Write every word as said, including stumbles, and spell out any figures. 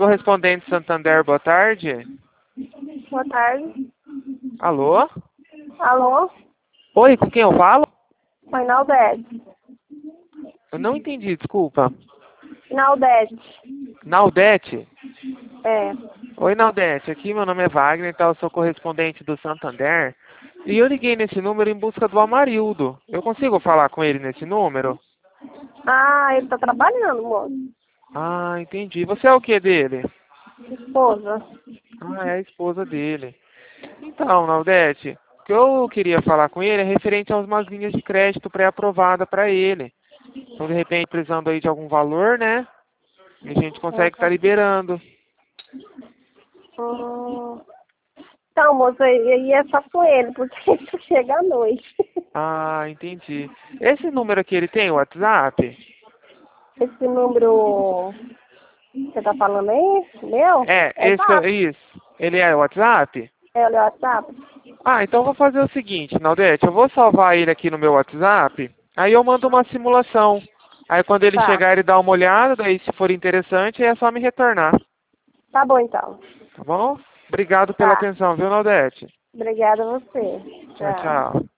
Correspondente Santander, boa tarde. Boa tarde. Alô? Alô? Oi, com quem eu falo? Oi, Naldete. Eu não entendi, desculpa. Naldete. Naldete? É. Oi, Naldete. Aqui meu nome é Wagner, tá? Eu sou correspondente do Santander. E eu liguei nesse número em busca do Amarildo. Eu consigo falar com ele nesse número? Ah, ele tá trabalhando, moço. Ah, entendi. Você é o que dele? Esposa. Ah, é a esposa dele. Então, Naldete, o que eu queria falar com ele é referente a umas linhas de crédito pré-aprovada para ele. Então, de repente, precisando aí de algum valor, né? E a gente consegue estar Uhum. liberando. Hum. Então, moço, aí é só com ele, porque ele só chega à noite. Ah, entendi. Esse número aqui, ele tem o WhatsApp? Esse número que você tá falando aí, meu? É, É esse, que eu- zap. isso. Ele é o WhatsApp? É o WhatsApp? Ah, então eu vou fazer o seguinte, Naldete, eu vou salvar ele aqui no meu WhatsApp, aí eu mando uma simulação. Aí quando ele Tá. chegar, ele dá uma olhada, daí se for interessante, aí é só me retornar. Tá bom, então. Tá bom? Obrigado pela Tá. atenção, viu, Naldete? Obrigada a você. Tchau, Tchau. tchau.